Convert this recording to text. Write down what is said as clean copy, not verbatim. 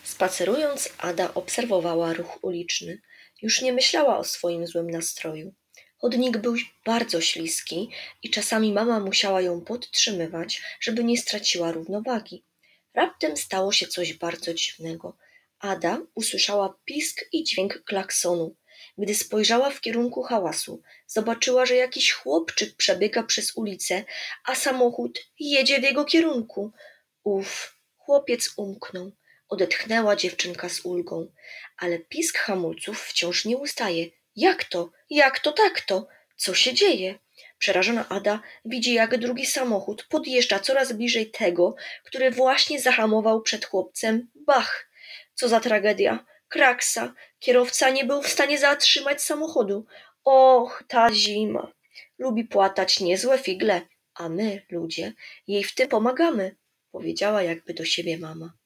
Spacerując, Ada obserwowała ruch uliczny. Już nie myślała o swoim złym nastroju. Chodnik był bardzo śliski i czasami mama musiała ją podtrzymywać, żeby nie straciła równowagi. Raptem stało się coś bardzo dziwnego. Ada usłyszała pisk i dźwięk klaksonu. Gdy spojrzała w kierunku hałasu, zobaczyła, że jakiś chłopczyk przebiega przez ulicę, a samochód jedzie w jego kierunku. Chłopiec umknął. Odetchnęła dziewczynka z ulgą, ale pisk hamulców wciąż nie ustaje. Jak to? Jak to tak to? Co się dzieje? Przerażona Ada widzi, jak drugi samochód podjeżdża coraz bliżej tego, który właśnie zahamował przed chłopcem. Bach! Co za tragedia! Kraksa! Kierowca nie był w stanie zatrzymać samochodu. Och, ta zima! Lubi płatać niezłe figle, a my, ludzie, jej w tym pomagamy, powiedziała jakby do siebie mama.